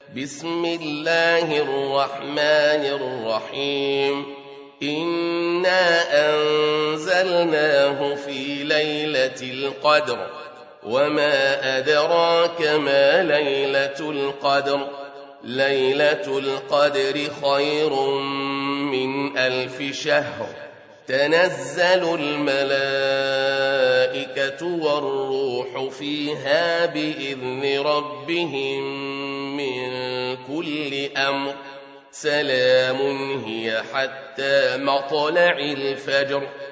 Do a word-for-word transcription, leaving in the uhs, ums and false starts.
بسم الله الرحمن الرحيم إنا أنزلناه في ليلة القدر وما أدراك ما ليلة القدر ليلة القدر خير من ألف شهر تنزل الملائكة والروح فيها بإذن ربهم من كل أمر سلام هي حتى مطلع الفجر